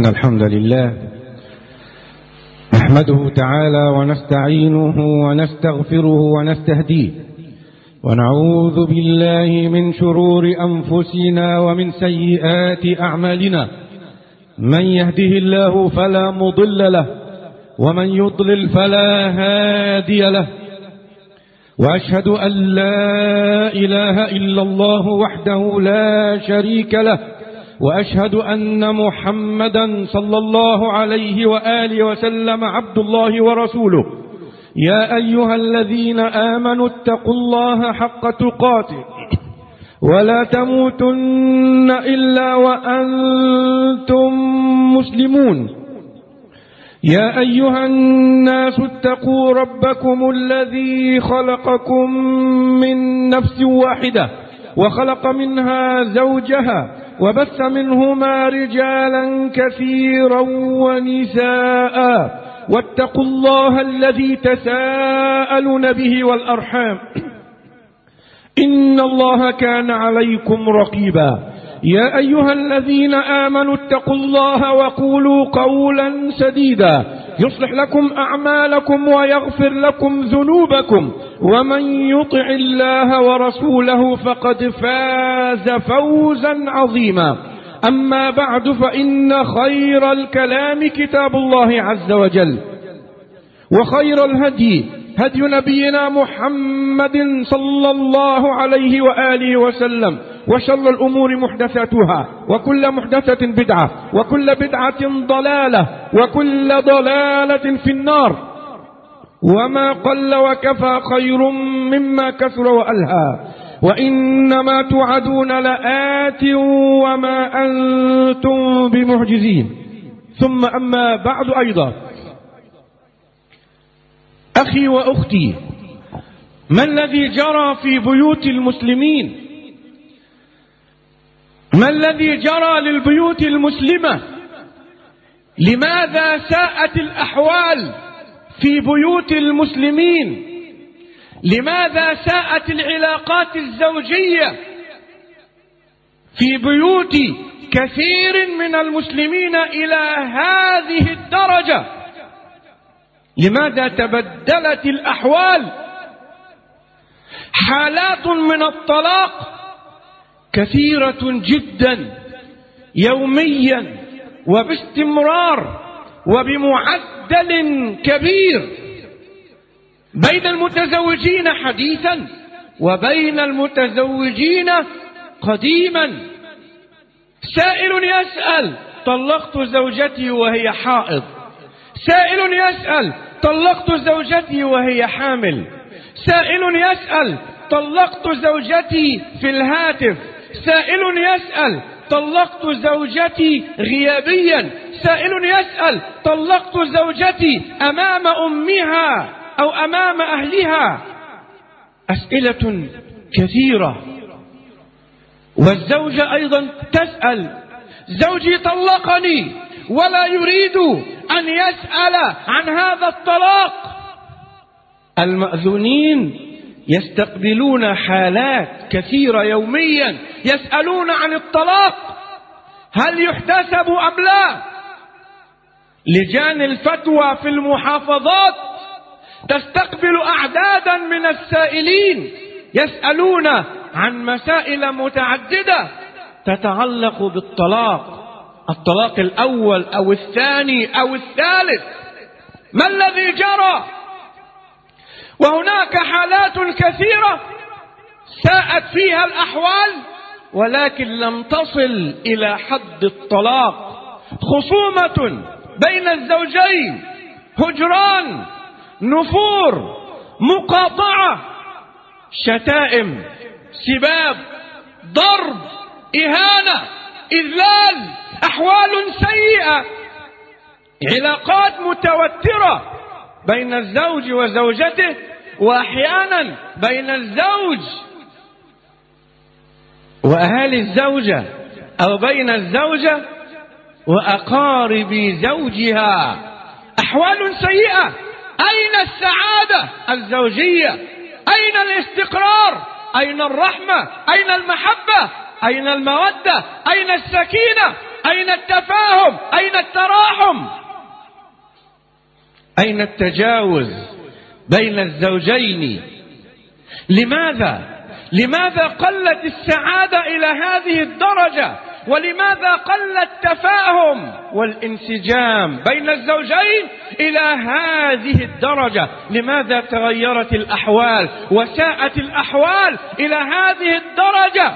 الحمد لله نحمده تعالى ونستعينه ونستغفره ونستهديه، ونعوذ بالله من شرور أنفسنا ومن سيئات أعمالنا. من يهده الله فلا مضل له، ومن يضلل فلا هادي له. وأشهد أن لا إله إلا الله وحده لا شريك له، وأشهد أن محمدا صلى الله عليه وآله وسلم عبد الله ورسوله. يا أيها الذين آمنوا اتقوا الله حق تقاته ولا تموتن إلا وأنتم مسلمون. يا أيها الناس اتقوا ربكم الذي خلقكم من نفس واحدة وخلق منها زوجها وبث منهما رجالا كثيرا ونساء، واتقوا الله الذي تساءلون به والأرحام إن الله كان عليكم رقيبا. يا أيها الذين آمنوا اتقوا الله وقولوا قولا سديدا يصلح لكم أعمالكم ويغفر لكم ذنوبكم، ومن يطع الله ورسوله فقد فاز فوزا عظيما. أما بعد، فإن خير الكلام كتاب الله عز وجل، وخير الهدي هدي نبينا محمد صلى الله عليه وآله وسلم، وشر الأمور محدثاتها، وكل محدثة بدعة، وكل بدعة ضلالة، وكل ضلالة في النار. وما قل وكفى خير مما كثر وألهى، وإنما توعدون لآت وما أنتم بمعجزين. ثم أما بعد، أيضا أخي وأختي، ما الذي جرى في بيوت المسلمين؟ ما الذي جرى للبيوت المسلمة؟ لماذا ساءت الأحوال في بيوت المسلمين؟ لماذا ساءت العلاقات الزوجية في بيوت كثير من المسلمين إلى هذه الدرجة؟ لماذا تبدلت الأحوال؟ حالات من الطلاق كثيرة جدا يوميا وباستمرار وبمعدل كبير بين المتزوجين حديثا وبين المتزوجين قديما. سائل يسأل: طلقت زوجتي وهي حائض. سائل يسأل: طلقت زوجتي وهي حامل. سائل يسأل: طلقت زوجتي في الهاتف. سائل يسأل: طلقت زوجتي غيابيا. سائل يسأل: طلقت زوجتي أمام أمها أو أمام أهلها. أسئلة كثيرة. والزوجة أيضا تسأل: زوجي طلقني ولا يريد أن يسأل عن هذا الطلاق. المأذونين يستقبلون حالات كثيرة يوميا يسألون عن الطلاق، هل يحتسب أم لا؟ لجان الفتوى في المحافظات تستقبل أعدادا من السائلين يسألون عن مسائل متعددة تتعلق بالطلاق، الطلاق الأول أو الثاني أو الثالث. ما الذي جرى؟ وهناك حالات كثيرة ساءت فيها الأحوال ولكن لم تصل إلى حد الطلاق. خصومة بين الزوجين، هجران، نفور، مقاطعة، شتائم، سباب، ضرب، إهانة، إذلال، أحوال سيئة، علاقات متوترة بين الزوج وزوجته، وأحيانا بين الزوج وأهالي الزوجة، أو بين الزوجة وأقارب زوجها. أحوال سيئة. أين السعادة الزوجية؟ أين الاستقرار؟ أين الرحمة؟ أين المحبة؟ أين المودة؟ أين السكينة؟ أين التفاهم؟ أين التراحم؟ أين التجاوز بين الزوجين؟ لماذا قلت السعادة إلى هذه الدرجة؟ ولماذا قل التفاهم والانسجام بين الزوجين إلى هذه الدرجة؟ لماذا تغيرت الأحوال وساءت الأحوال إلى هذه الدرجة؟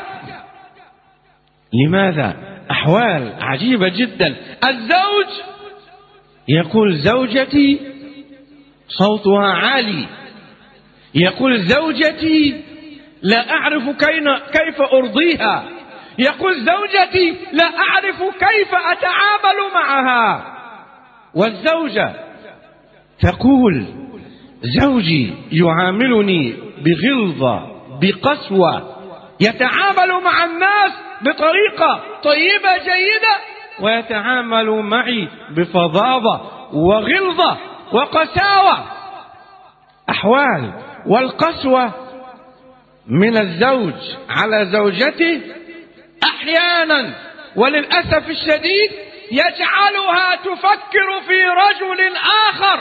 لماذا؟ أحوال عجيبة جدا. الزوج يقول زوجتي صوتها عالي، يقول زوجتي لا أعرف كيف أرضيها، يقول زوجتي لا أعرف كيف أتعامل معها. والزوجة تقول زوجي يعاملني بغلظة بقسوة، يتعامل مع الناس بطريقة طيبة جيدة، ويتعامل معي بفظاظة وغلظة وقساوة. أحوال. والقسوة من الزوج على زوجته أحيانا وللأسف الشديد يجعلها تفكر في رجل آخر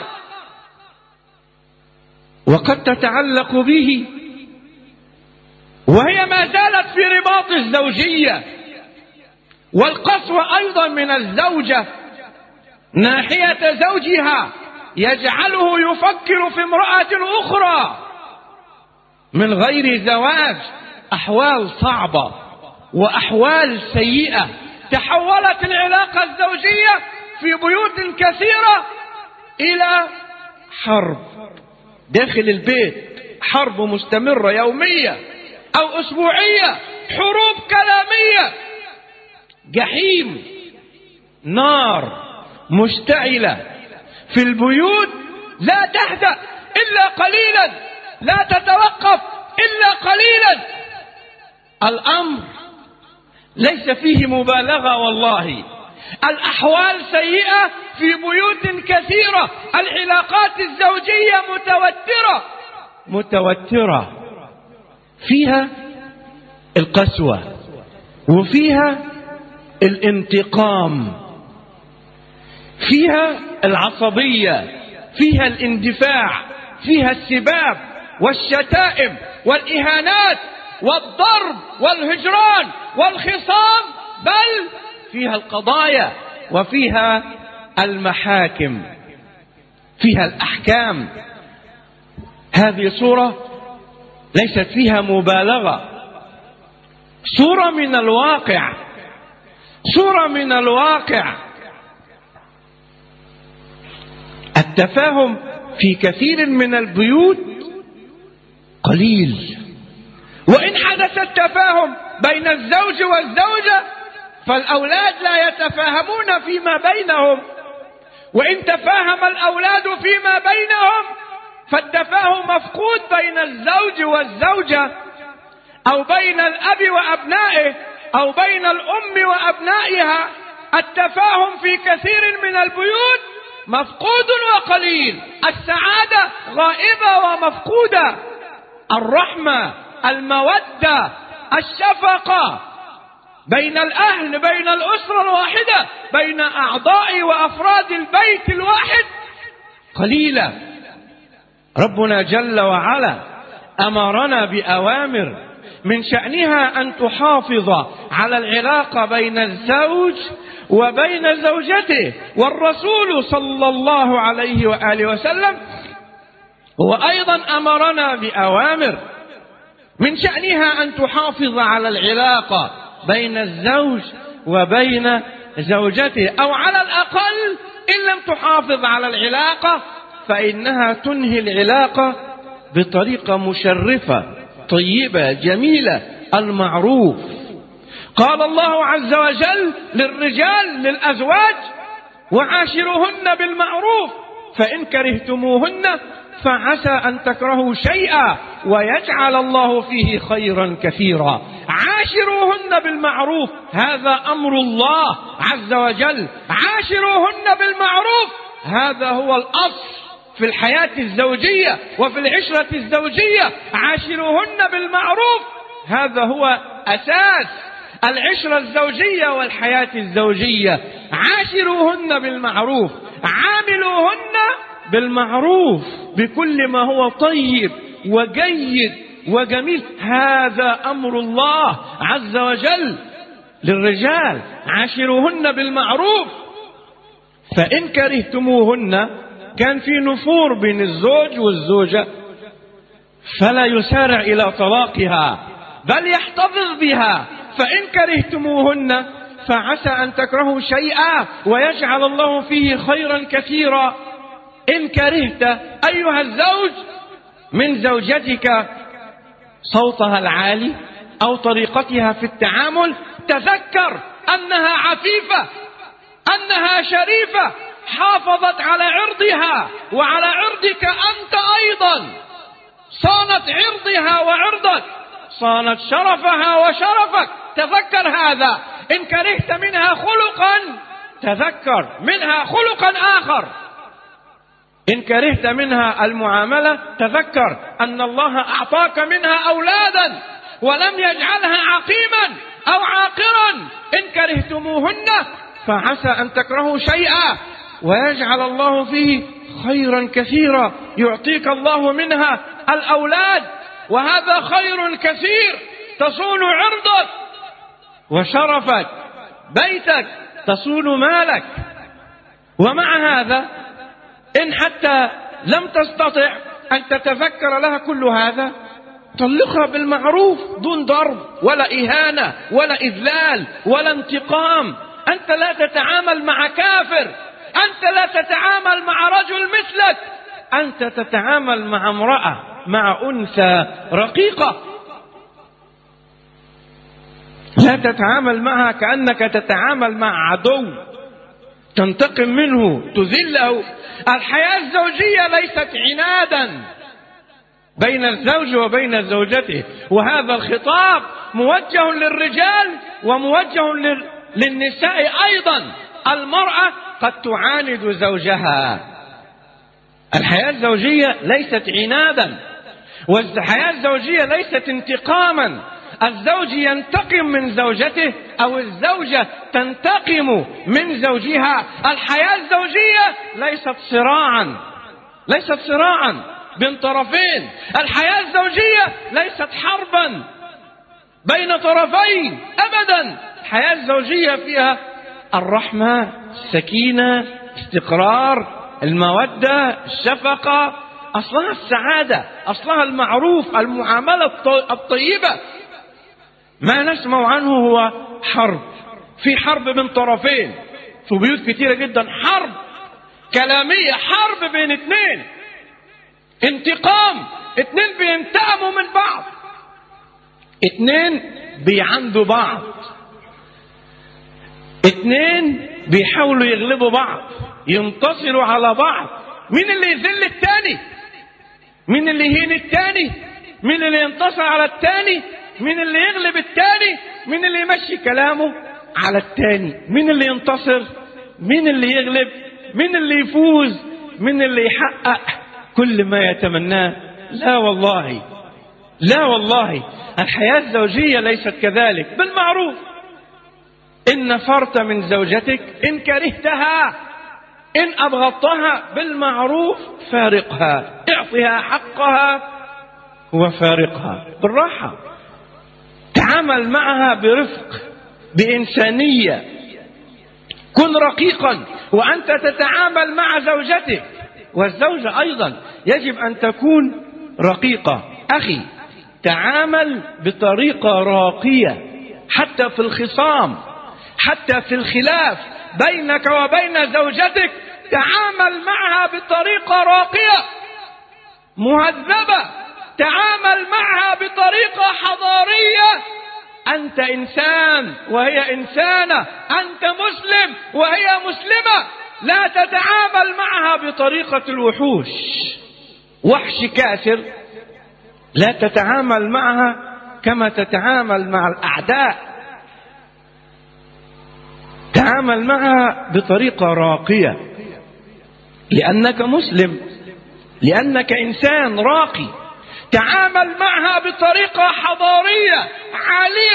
وقد تتعلق به، وهي ما زالت في رباط الزوجية. والقسوة أيضا من الزوجة ناحية زوجها يجعله يفكر في امرأة أخرى من غير زواج. أحوال صعبة وأحوال سيئة. تحولت العلاقة الزوجية في بيوت كثيرة إلى حرب داخل البيت، حرب مستمرة يومية أو أسبوعية، حروب كلامية، جحيم، نار مشتعلة في البيوت لا تهدأ إلا قليلا، لا تتوقف إلا قليلا. الأمر ليس فيه مبالغة والله. الأحوال سيئة في بيوت كثيرة. العلاقات الزوجية متوترة، فيها القسوة وفيها الانتقام، فيها العصبية، فيها الاندفاع، فيها السباب والشتائم والإهانات والضرب والهجران والخصام، بل فيها القضايا وفيها المحاكم، فيها الأحكام. هذه صورة ليست فيها مبالغة، صورة من الواقع، صورة من الواقع. التفاهم في كثير من البيوت قليل، وإن حدث التفاهم بين الزوج والزوجة فالأولاد لا يتفاهمون فيما بينهم، وإن تفاهم الأولاد فيما بينهم فالتفاهم مفقود بين الزوج والزوجة، أو بين الأب وأبنائه، أو بين الأم وأبنائها. التفاهم في كثير من البيوت مفقود وقليل، السعادة غائبة ومفقودة، الرحمة، المودة، الشفقة بين الأهل، بين الأسرة الواحدة، بين أعضاء وأفراد البيت الواحد قليلة. ربنا جل وعلا أمرنا بأوامر من شأنها أن تحافظ على العلاقة بين الزوج وبين زوجته، والرسول صلى الله عليه وآله وسلم هو أيضا أمرنا بأوامر من شأنها أن تحافظ على العلاقة بين الزوج وبين زوجته، أو على الأقل إن لم تحافظ على العلاقة فإنها تنهي العلاقة بطريقة مشرفة طيبة جميلة، المعروف. قال الله عز وجل للرجال للأزواج: وعاشروهن بالمعروف فإن كرهتموهن فعسى أن تكرهوا شيئا ويجعل الله فيه خيرا كثيرا. عاشروهن بالمعروف، هذا أمر الله عز وجل. عاشروهن بالمعروف، هذا هو الأصل في الحياة الزوجية وفي العشرة الزوجية. عاشروهن بالمعروف، هذا هو أساس العشرة الزوجية والحياة الزوجية. عاشروهن بالمعروف، عاملوهن بالمعروف بكل ما هو طيب وجيد وجميل. هذا أمر الله عز وجل للرجال، عاشروهن بالمعروف. فإن كرهتموهن، كان في نفور بين الزوج والزوجة، فلا يسارع إلى طلاقها بل يحتفظ بها. فإن كرهتموهن فعسى أن تكرهوا شيئا ويجعل الله فيه خيرا كثيرا. إن كرهت أيها الزوج من زوجتك صوتها العالي أو طريقتها في التعامل، تذكر أنها عفيفة، أنها شريفة، حافظت على عرضها وعلى عرضك أنت أيضا، صانت عرضها وعرضك، صانت شرفها وشرفك. تذكر هذا. إن كرهت منها خلقا، تذكر منها خلقا آخر. إن كرهت منها المعاملة، تذكر أن الله أعطاك منها أولادا ولم يجعلها عقيما أو عاقرا. إن كرهتموهن فعسى أن تكرهوا شيئا ويجعل الله فيه خيرا كثيرا. يعطيك الله منها الأولاد، وهذا خير كثير. تصون عرضك وشرفك، بيتك، تصون مالك. ومع هذا إن حتى لم تستطع أن تتذكر لها كل هذا، طلقها بالمعروف دون ضرب ولا إهانة ولا إذلال ولا انتقام. أنت لا تتعامل مع كافر، أنت لا تتعامل مع رجل مثلك، أنت تتعامل مع امرأة، مع أنثى رقيقة. لا تتعامل معها كأنك تتعامل مع عدو تنتقم منه، تذله. الحياة الزوجية ليست عنادا بين الزوج وبين زوجته، وهذا الخطاب موجه للرجال وموجه للنساء أيضا. المرأة قد تعاند زوجها. الحياة الزوجية ليست عنادا، والحياة الزوجية ليست انتقاما. الزوج ينتقم من زوجته أو الزوجة تنتقم من زوجها. الحياة الزوجية ليست صراعا بين طرفين. الحياة الزوجية ليست حربا بين طرفين أبدا. الحياة الزوجية فيها الرحمة، السكينة، استقرار، المودة، الشفقة، أصلها السعادة، أصلها المعروف، المعاملة الطيبة. ما نسمع عنه هو حرب. في حرب بين طرفين في بيوت كثيرة جدا، حرب كلامية، حرب بين اثنين، انتقام، اثنين بينتقموا من بعض، اثنين بيعندوا بعض، اثنين بيحاولوا يغلبوا بعض، ينتصروا على بعض. مين اللي يذل الثاني؟ مين اللي يهين الثاني؟ مين اللي ينتصر على الثاني؟ مين اللي يغلب الثاني؟ مين اللي يمشي كلامه على الثاني؟ مين اللي ينتصر؟ مين اللي يغلب؟ مين اللي يفوز؟ مين اللي يحقق كل ما يتمناه؟ لا والله، لا والله، الحياة الزوجية ليست كذلك. بالمعروف. إن نفرت من زوجتك، إن كرهتها، إن أبغضتها، بالمعروف فارقها، اعطها حقها وفارقها بالراحة. تعامل معها برفق، بإنسانية. كن رقيقا وأنت تتعامل مع زوجتك، والزوجة أيضا يجب أن تكون رقيقة. أخي، تعامل بطريقة راقية، حتى في الخصام، حتى في الخلاف بينك وبين زوجتك، تعامل معها بطريقة راقية مهذبة، تعامل معها بطريقة حضارية. أنت إنسان وهي إنسانة، أنت مسلم وهي مسلمة. لا تتعامل معها بطريقة الوحوش، وحش كاسر. لا تتعامل معها كما تتعامل مع الأعداء. تعامل معها بطريقة راقية، لأنك مسلم، لأنك إنسان راقي. تعامل معها بطريقة حضارية عالية،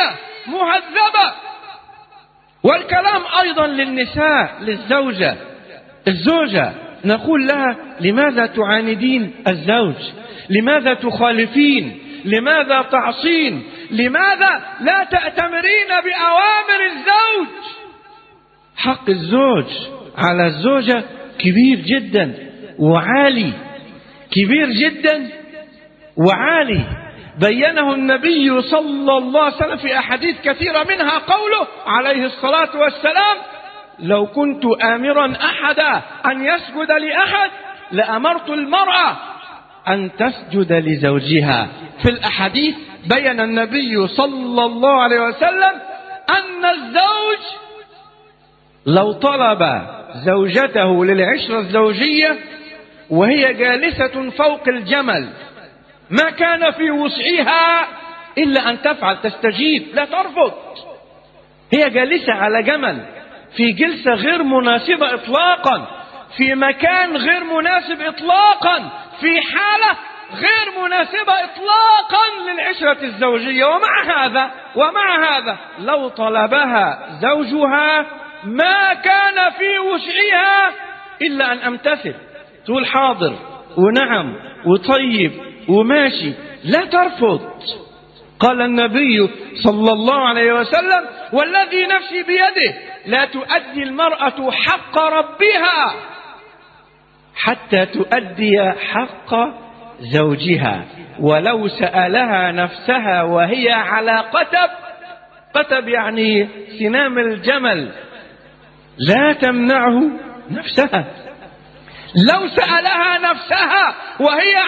مهذبة. والكلام أيضا للنساء، للزوجة، الزوجة نقول لها: لماذا تعاندين الزوج؟ لماذا تخالفين؟ لماذا تعصين؟ لماذا لا تأتمرين بأوامر الزوج؟ حق الزوج على الزوجة كبير جدا وعالي، كبير جدا وعالي، بينه النبي صلى الله عليه وسلم في أحاديث كثيرة، منها قوله عليه الصلاة والسلام: لو كنت آمرا أحدا أن يسجد لأحد لأمرت المرأة أن تسجد لزوجها. في الأحاديث بين النبي صلى الله عليه وسلم أن الزوج لو طلب زوجته للعشرة الزوجية وهي جالسة فوق الجمل ما كان في وسعها إلا أن تفعل، تستجيب، لا ترفض. هي جالسة على جمل في جلسة غير مناسبة إطلاقا، في مكان غير مناسب إطلاقا، في حالة غير مناسبة إطلاقا للعشرة الزوجية. ومع هذا لو طلبها زوجها ما كان في وسعها إلا أن أمتثل، تقول حاضر ونعم وطيب وماشي، لا ترفض. قال النبي صلى الله عليه وسلم: والذي نفسي بيده لا تؤدي المرأة حق ربها حتى تؤدي حق زوجها ولو سألها نفسها وهي على قتب يعني سنام الجمل لا تمنعه نفسها. لو سألها نفسها وهي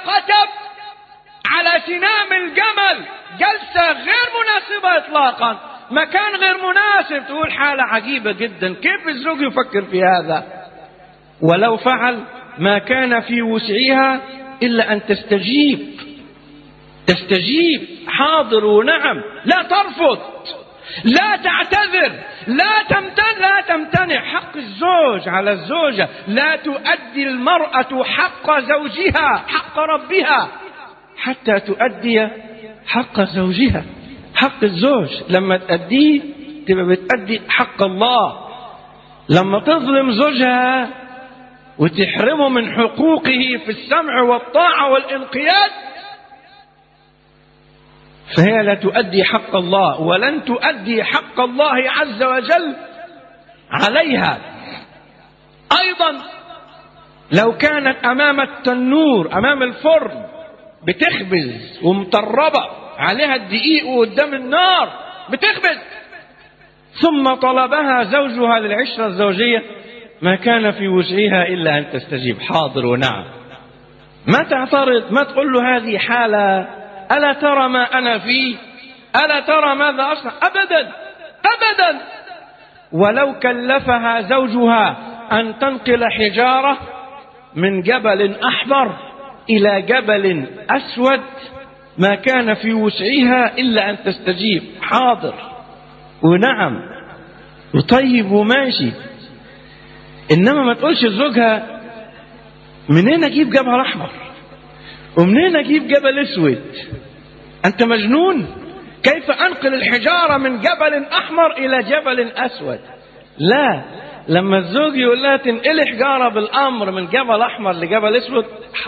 على سنام الجمل، جلسة غير مناسبة إطلاقا، مكان غير مناسب، تقول حالة عجيبة جدا، كيف الزوج يفكر في هذا؟ ولو فعل ما كان في وسعها إلا أن تستجيب، حاضر ونعم، لا ترفض، لا تعتذر، لا تمتنع. حق الزوج على الزوجة: لا تؤدي المرأة حق زوجها حق ربها حتى تؤدي حق زوجها. حق الزوج لما تؤديه تبقى بتؤدي حق الله. لما تظلم زوجها وتحرمه من حقوقه في السمع والطاعة والانقياد فهي لا تؤدي حق الله، ولن تؤدي حق الله عز وجل عليها. أيضا لو كانت أمام التنور، أمام الفرن، بتخبز ومطربة عليها الدقيق وقدام النار بتخبز، ثم طلبها زوجها للعشرة الزوجية ما كان في وسعها إلا أن تستجيب، حاضر ونعم. ما تعترض، ما تقول له هذه حالة، ألا ترى ما أنا فيه، ألا ترى ماذا أصنع؟ أبدا. ولو كلفها زوجها أن تنقل حجارة من جبل أحمر إلى جبل أسود ما كان في وسعها إلا أن تستجيب، حاضر ونعم وطيب وماشي. إنما ما تقولش لزوجها: منين أجيب جبل أحمر ومنين أجيب جبل أسود؟ أنت مجنون؟ كيف أنقل الحجارة من جبل أحمر إلى جبل أسود؟ لا، لما الزوج يقول لها تنقل حجارة بالأمر من جبل أحمر لجبل أسود،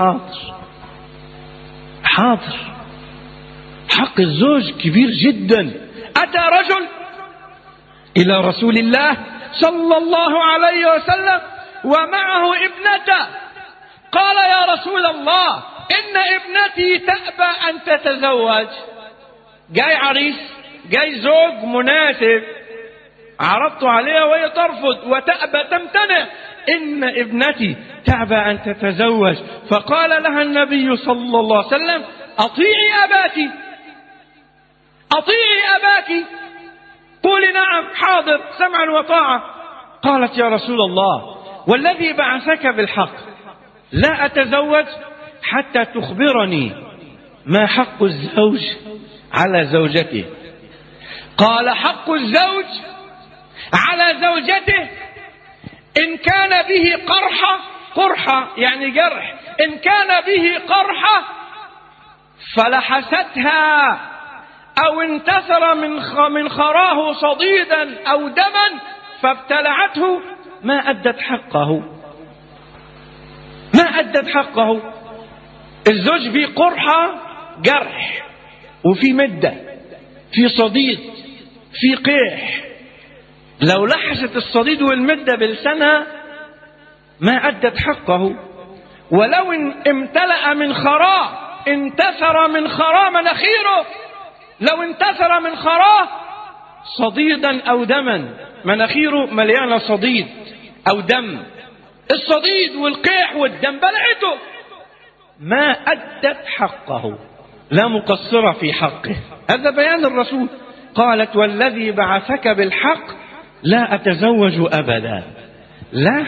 حاضر. حق الزوج كبير جدا. أتى رجل إلى رسول الله صلى الله عليه وسلم ومعه ابنته، قال: يا رسول الله، إن ابنتي تأبى أن تتزوج. جاي عريس، جاي زوج مناسب، عرضت عليها وهي ترفض وتأبى، تمتنع. إن ابنتي تأبى أن تتزوج. فقال لها النبي صلى الله عليه وسلم: أطيعي أباك، قولي نعم حاضر سمعا وطاعة. قالت: يا رسول الله، والذي بعثك بالحق لا أتزوج حتى تخبرني ما حق الزوج على زوجته. قال: حق الزوج على زوجته إن كان به قرحة يعني جرح، إن كان به قرحة فلحستها أو انتثر من خراه صديدا أو دما فابتلعته ما أدت حقه، ما أدت حقه. الزوج في قرحة جرح، وفي مدة، في صديد، في قيح، لو لحست الصديد والمدة بلسانها ما أدت حقه. ولو امتلأ من خراه، انتثر من خراه مناخيره، لو انتثر من خراه صديدا أو دما، مناخيره مليانة صديد أو دم، الصديد والقيح والدم بلعته، ما أدت حقه، لا مقصرة في حقه. هذا بيان الرسول. قالت والذي بعثك بالحق لا أتزوج أبدا. لا،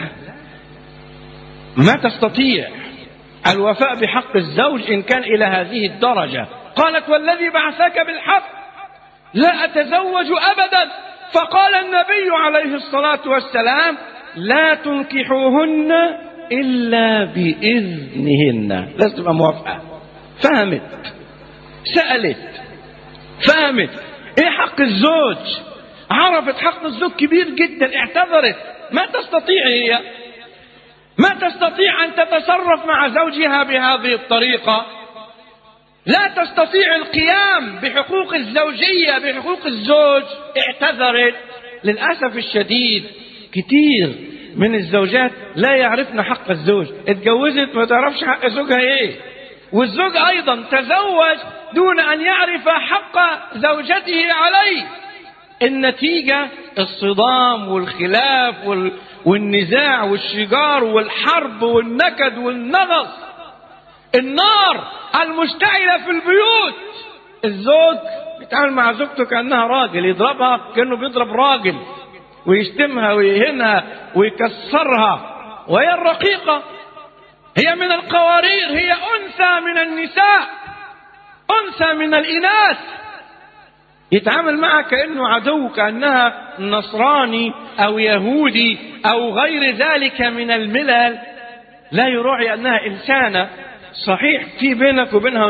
ما تستطيع الوفاء بحق الزوج إن كان إلى هذه الدرجة. قالت والذي بعثك بالحق لا أتزوج أبدا. فقال النبي عليه الصلاة والسلام لا تنكحوهن إلا بإذنهن. لازم تبقى موافقة. فهمت، سألت، فهمت إيه حق الزوج، عرفت حق الزوج كبير جدا، اعتذرت. ما تستطيع هي، ما تستطيع أن تتصرف مع زوجها بهذه الطريقة، لا تستطيع القيام بحقوق الزوجية بحقوق الزوج، اعتذرت. للأسف الشديد كتير من الزوجات لا يعرفن حق الزوج، اتجوزت ما تعرفش حق زوجها ايه، والزوج أيضا تزوج دون أن يعرف حق زوجته عليه. النتيجة الصدام والخلاف والنزاع والشجار والحرب والنكد والنغص، النار المشتعلة في البيوت. الزوج بيتعامل مع زوجته كأنها راجل، يضربها كأنه بيضرب راجل، ويشتمها ويهنها ويكسرها، وهي الرقيقة، هي من القوارير، هي أنثى من النساء، أنثى من الإناث. يتعامل معها كأنه عدو، كأنها نصراني أو يهودي أو غير ذلك من الملل. لا يراعي أنها إنسانة. صحيح في بينك وبينها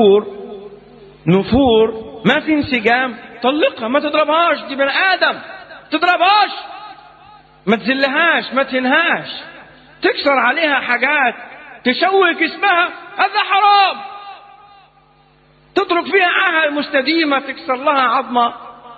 نفور، ما في انسجام، طلقها، ما تضربهاش، دي بني آدم، تضربهاش، ما تذلهاش، ما تنهاش، تكسر عليها حاجات تشوه جسمها، هذا حرام. تترك فيها عاهة مستديمة، تكسر لها عظمة،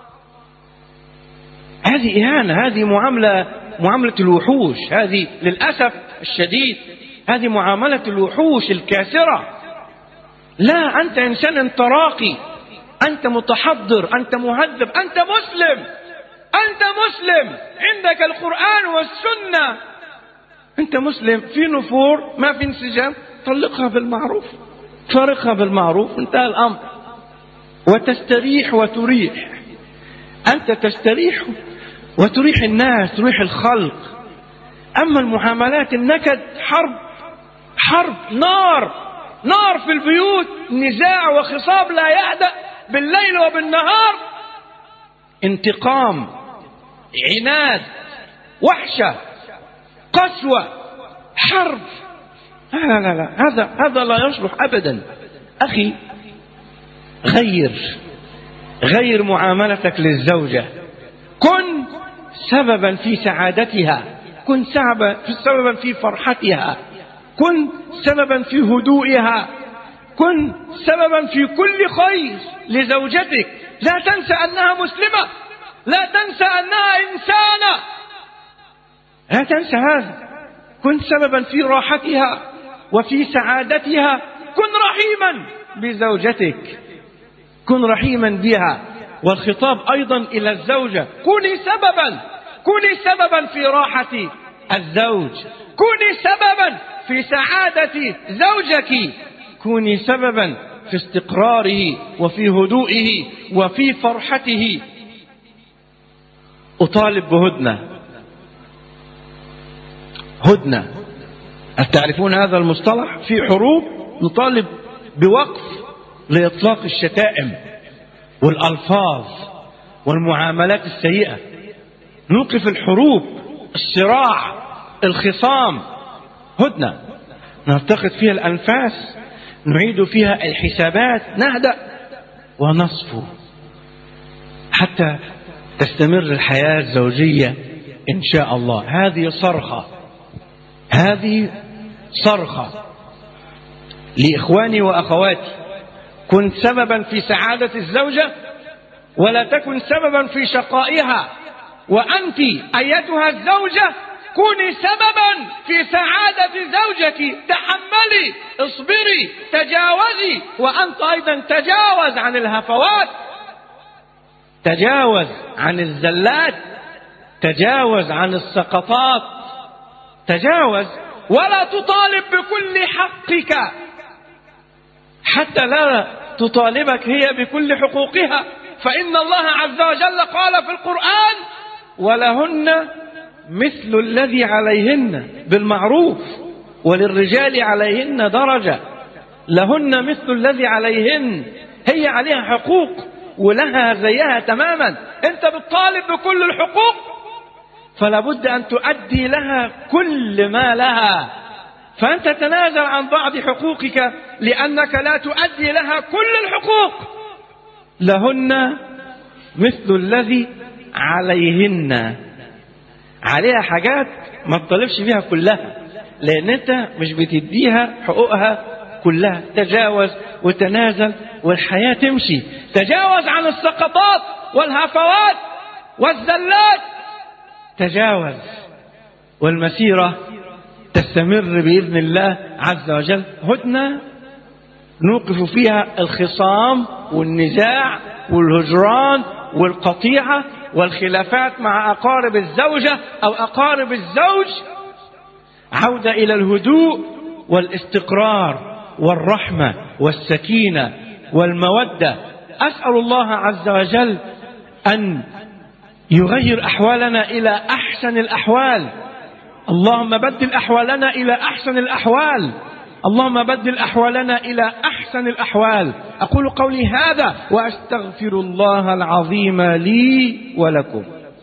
هذه إهانة، هذه معاملة الوحوش. هذه للأسف الشديد هذه معاملة الوحوش الكاسرة. لا، أنت إنسان، أنت راقي، أنت متحضر، أنت مهذب، أنت مسلم، أنت مسلم، عندك القرآن والسنة، أنت مسلم. في نفور، ما في انسجام، طلقها بالمعروف، فارقها بالمعروف، انتهى الأمر، وتستريح وتريح. أنت تستريح وتريح الناس، تريح الخلق. أما المعاملات النكد حرب، نار في البيوت، نزاع وخصام لا يهدأ بالليل وبالنهار، انتقام، عناد، وحشة، قسوة، حرب. لا، هذا لا يصلح أبدا. أخي، غير معاملتك للزوجة، كن سببا في سعادتها، كن سببا في فرحتها، كن سببا في هدوئها، كن سببا في كل خير لزوجتك. لا تنسى أنها مسلمة، لا تنسى أنها إنسانة، لا تنسى هذا. كن سببا في راحتها وفي سعادتها. كن رحيما بزوجتك، كن رحيما بها. والخطاب أيضا إلى الزوجة، كوني سببا في راحة الزوج، كوني سببا في سعادة زوجك، كوني سببا في استقراره وفي هدوئه وفي فرحته. أطالب هدنة. تعرفون هذا المصطلح؟ في حروب نطالب بوقف لإطلاق الشتائم والألفاظ والمعاملات السيئة. نوقف الحروب، الصراع، الخصام. هدنة نلتقط فيها الأنفاس، نعيد فيها الحسابات، نهدأ ونصفو حتى تستمر الحياة الزوجية إن شاء الله. هذه صرخة لإخواني وأخواتي. كن سببا في سعادة الزوجة ولا تكن سببا في شقائها. وأنت أيتها الزوجة كوني سببا في سعادة زوجك. تحملي، اصبري، تجاوزي. وأنت أيضا تجاوز عن الهفوات، تجاوز عن الزلات، تجاوز عن السقطات، تجاوز. ولا تطالب بكل حقك حتى لا تطالبك هي بكل حقوقها. فإن الله عز وجل قال في القرآن: ولهن مثل الذي عليهن بالمعروف وللرجال عليهن درجة. لهن مثل الذي عليهن، هي عليها حقوق ولها زيها تماما. انت بتطالب بكل الحقوق، فلا بد أن تؤدي لها كل ما لها. فأنت تنازل عن بعض حقوقك لأنك لا تؤدي لها كل الحقوق. لهن مثل الذي عليهن، عليها حاجات ما تطالبش بيها كلها، لأن أنت مش بتديها حقوقها كلها. تجاوز وتنازل والحياة تمشي. تجاوز عن السقطات والهفوات والزلات، تجاوز، والمسيرة تستمر بإذن الله عز وجل. هدنة نوقف فيها الخصام والنزاع والهجران والقطيعة والخلافات مع أقارب الزوجة أو أقارب الزوج. عودة إلى الهدوء والاستقرار والرحمة والسكينة والمودة. أسأل الله عز وجل أن يغير أحوالنا إلى أحسن الأحوال. اللهم بدل أحوالنا إلى أحسن الأحوال. اللهم بدل أحوالنا إلى أحسن الأحوال. أقول قولي هذا وأستغفر الله العظيم لي ولكم.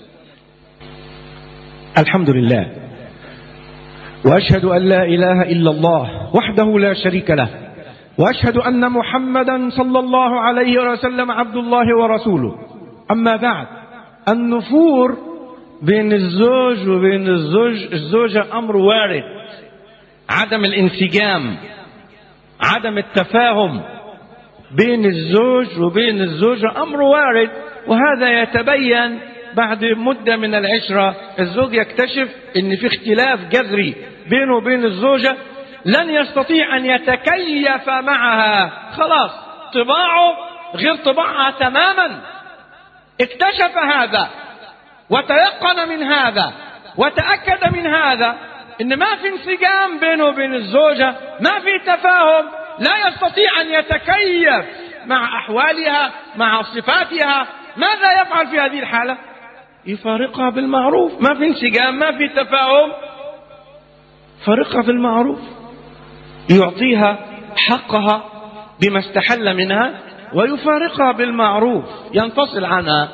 الحمد لله، وأشهد أن لا إله إلا الله وحده لا شريك له، وأشهد أن محمدا صلى الله عليه وسلم عبد الله ورسوله. أما بعد، النفور بين الزوج وبين الزوجة أمر وارد. عدم الانسجام، عدم التفاهم بين الزوج وبين الزوجة أمر وارد، وهذا يتبين بعد مدة من العشرة. الزوج يكتشف أن في اختلاف جذري بينه وبين الزوجة، لن يستطيع أن يتكيف معها. خلاص طباعه غير طباعها تماما. اكتشف هذا وتيقن من هذا وتأكد من هذا إن ما في انسجام بينه وبين الزوجة، ما في تفاهم، لا يستطيع أن يتكيف مع أحوالها مع صفاتها. ماذا يفعل في هذه الحالة؟ يفارقها بالمعروف. ما في انسجام، ما في تفاهم، فارقها بالمعروف. يعطيها حقها بما استحل منها ويفارقها بالمعروف. ينفصل عنها،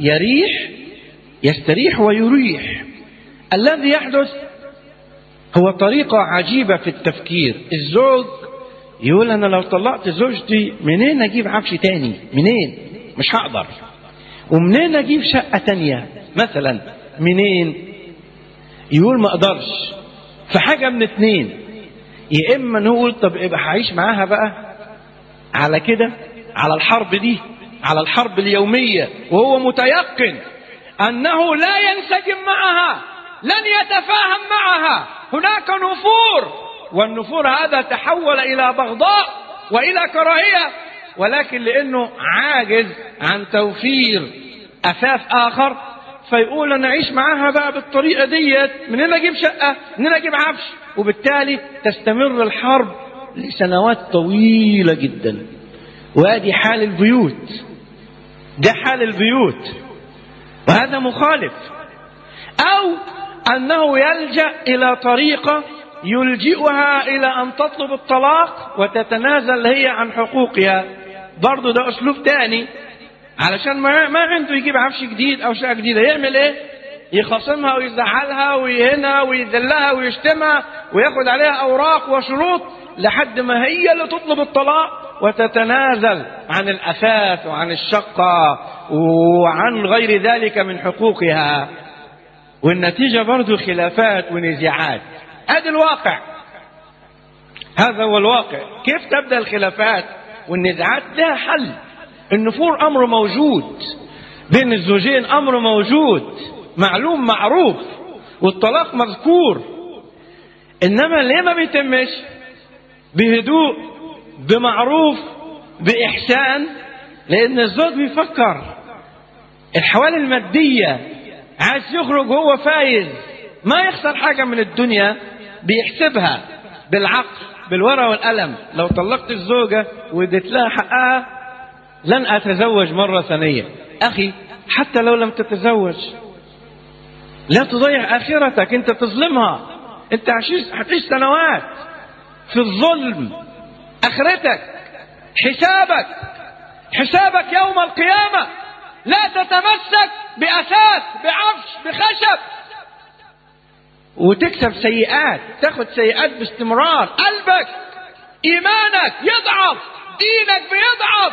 يستريح ويريح. الذي يحدث هو طريقة عجيبة في التفكير. الزوج يقول: أنا لو طلقت زوجتي منين أجيب عفش تاني؟ منين؟ مش هقدر. ومنين أجيب شقة تانية مثلا؟ منين؟ يقول ما أقدرش. فحاجة من اتنين: يا إما نقول طب ابقى هعيش معاها بقى على كده، على الحرب دي، على الحرب اليومية، وهو متيقن أنه لا ينسجم معها، لن يتفاهم معها، هناك نفور، والنفور هذا تحول إلى بغضاء وإلى كراهية. ولكن لأنه عاجز عن توفير أساس آخر، فيقول أنا أعيش معاها بقى بالطريقة ديت، منين أجيب شقة، منين أجيب عفش، وبالتالي تستمر الحرب لسنوات طويلة جدا. وهذه حال البيوت، ده حال البيوت، وهذا مخالف. أو أنه يلجأ إلى طريقة يلجئها إلى أن تطلب الطلاق وتتنازل هي عن حقوقها. برضو ده أسلوب تاني، علشان ما عنده يجيب عفش جديد أو شقة جديدة. يعمل إيه؟ يخاصمها ويزعلها ويهنها ويذلها ويشتمها وياخد عليها أوراق وشروط لحد ما هي اللي تطلب الطلاق وتتنازل عن الأثاث وعن الشقة وعن غير ذلك من حقوقها، والنتيجة برضو خلافات ونزاعات. هذا الواقع، هذا هو الواقع. كيف تبدأ الخلافات والنزاعات؟ لها حل. النفور أمر موجود بين الزوجين، أمر موجود معلوم معروف، والطلاق مذكور. إنما ليه ما بيتمش بهدوء بمعروف بإحسان؟ لأن الزوج بيفكر الحوالي المادية، عايز يخرج هو فايز، ما يخسر حاجة من الدنيا، بيحسبها بالعقل بالورقة والقلم. لو طلقت الزوجة واديت لها حقها لن أتزوج مرة ثانية. أخي حتى لو لم تتزوج لا تضيع آخرتك، أنت تظلمها، أنت هتعيش سنوات في الظلم. آخرتك حسابك يوم القيامة. لا تتمسك بأساس بعفش بخشب وتكسب سيئات، تاخد سيئات باستمرار. قلبك إيمانك يضعف، دينك بيضعف،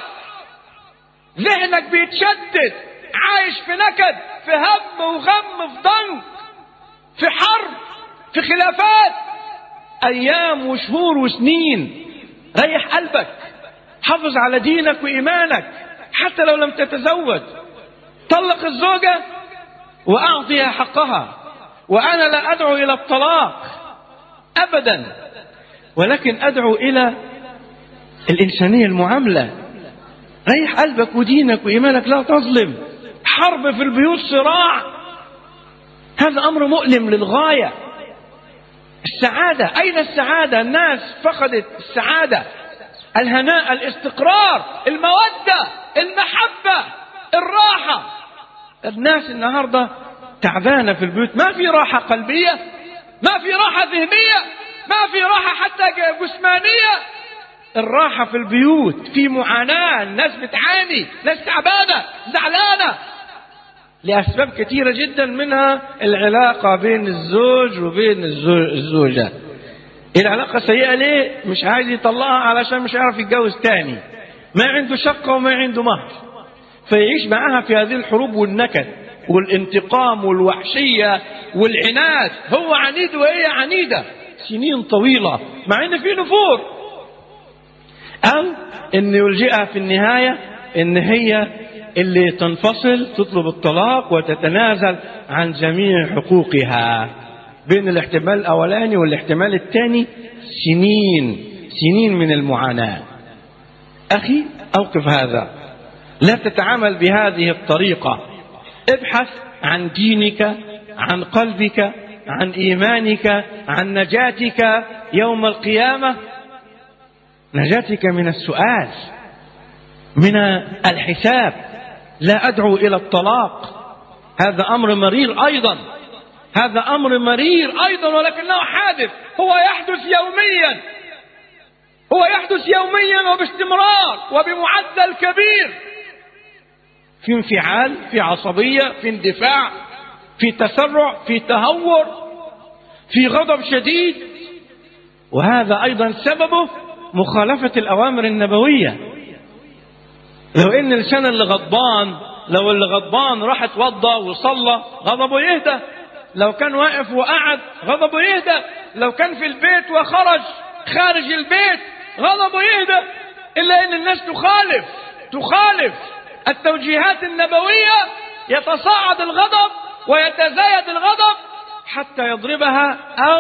ذهنك بيتشتت، عايش في نكد، في هم وغم، في ضنك، في حرب، في خلافات، أيام وشهور وسنين. ريح قلبك، حافظ على دينك وإيمانك حتى لو لم تتزوج. طلق الزوجة وأعطيها حقها، وأنا لا أدعو إلى الطلاق أبدا، ولكن أدعو إلى الإنسانية، المعاملة. ريح قلبك ودينك وإيمانك، لا تظلم. حرب في البيوت، صراع، هذا أمر مؤلم للغاية. السعادة، أين السعادة؟ الناس فقدت السعادة، الهناء، الاستقرار، المودة، المحبة، الراحة. الناس النهاردة تعبانة في البيوت، ما في راحة قلبية، ما في راحة ذهنية، ما في راحة حتى جسمانية. الراحة في البيوت، في معاناة، الناس بتعاني، ناس تعبانة زعلانة لأسباب كثيرة جدا، منها العلاقة بين الزوج وبين الزوجة. العلاقة سيئة ليه؟ مش عايز يطلقها علشان مش عارف يتجوز تاني، ما عنده شقة وما عنده مهر، فيعيش معها في هذه الحروب والنكد والانتقام والوحشية والعناد. هو عنيد وهي عنيدة سنين طويلة مع ان في نفور، او ان يلجئها في النهاية ان هي اللي تنفصل، تطلب الطلاق وتتنازل عن جميع حقوقها. بين الاحتمال الأولاني والاحتمال الثاني سنين من المعاناة. أخي أوقف هذا، لا تتعامل بهذه الطريقة. ابحث عن دينك، عن قلبك، عن إيمانك، عن نجاتك يوم القيامة، نجاتك من السؤال، من الحساب. لا أدعو إلى الطلاق، هذا أمر مرير أيضا، هذا أمر مرير أيضا، ولكنه حادث. هو يحدث يوميا وباستمرار وبمعدل كبير، في انفعال، في عصبية، في اندفاع، في تسرع، في تهور، في غضب شديد. وهذا أيضا سببه مخالفة الأوامر النبوية. لو إن الإنسان اللي غضبان راح اتوضى وصلى غضبه يهدى، لو كان واقف وقعد غضبه يهدى، لو كان في البيت وخرج خارج البيت غضبه يهدى. إلا إن الناس تخالف التوجيهات النبوية، يتصاعد الغضب ويتزايد الغضب حتى يضربها أو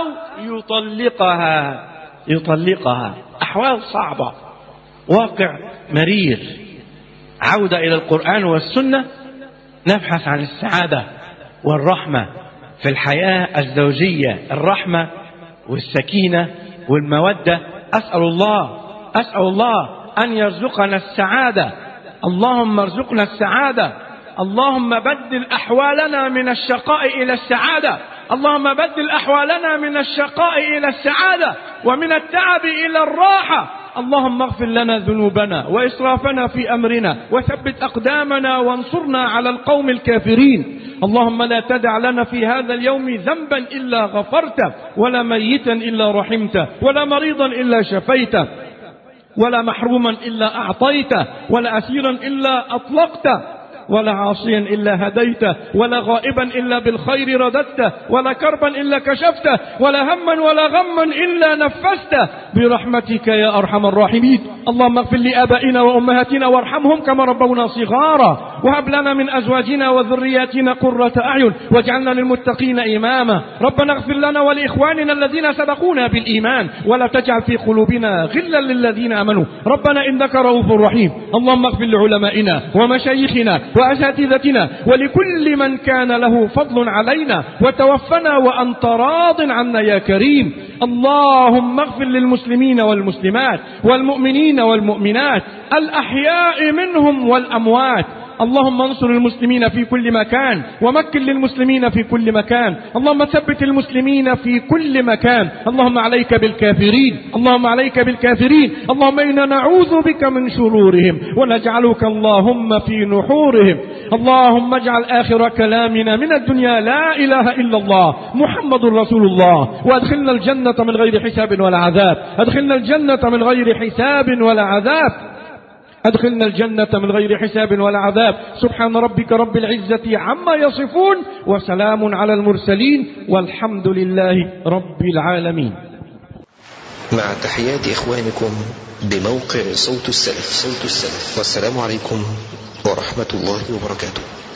يطلقها. أحوال صعبة، واقع مرير. عودة إلى القرآن والسنة، نبحث عن السعادة والرحمة في الحياة الزوجية، الرحمة والسكينة والمودة. أسأل الله أن يرزقنا السعادة. اللهم ارزقنا السعادة. اللهم بدل أحوالنا من الشقاء إلى السعادة. اللهم بدل أحوالنا من الشقاء إلى السعادة، ومن التعب إلى الراحة. اللهم اغفر لنا ذنوبنا وإسرافنا في أمرنا، وثبت أقدامنا وانصرنا على القوم الكافرين. اللهم لا تدع لنا في هذا اليوم ذنبا إلا غفرته، ولا ميتا إلا رحمته، ولا مريضا إلا شفيته، ولا محروما إلا أعطيته، ولا أسيرا إلا أطلقته، ولا عاصيا إلا هديته، ولا غائبا إلا بالخير رددته، ولا كربا إلا كشفته، ولا هما ولا غما إلا نفسته برحمتك يا أرحم الراحمين. اللهم اغفر لآبائنا وأمهاتنا وارحمهم كما ربونا صغارا، وهب لنا من أزواجنا وذرياتنا قرة أعين، واجعلنا للمتقين إماما. ربنا اغفر لنا ولإخواننا الذين سبقونا بالإيمان، ولا تجعل في قلوبنا غلا للذين آمنوا ربنا إنك رؤوف رحيم. اللهم اغفر لعلمائنا ومشايخنا وأساتذتنا ولكل من كان له فضل علينا، وتوفنا وأنت راض عنا يا كريم. اللهم اغفر للمسلمين والمسلمات والمؤمنين والمؤمنات الأحياء منهم والأموات. اللهم انصر المسلمين في كل مكان، ومكن للمسلمين في كل مكان. اللهم ثبت المسلمين في كل مكان. اللهم عليك بالكافرين، اللهم عليك بالكافرين. اللهم إنا نعوذ بك من شرورهم ونجعلك اللهم في نحورهم. اللهم اجعل آخر كلامنا من الدنيا لا إله إلا الله محمد رسول الله، وادخلنا الجنة من غير حساب ولا عذاب. ادخلنا الجنة من غير حساب ولا عذاب. أدخلنا الجنة من غير حساب ولا عذاب. سبحان ربك رب العزة عما يصفون، وسلام على المرسلين، والحمد لله رب العالمين. مع تحيات إخوانكم بموقع صوت السلف. والسلام عليكم ورحمة الله وبركاته.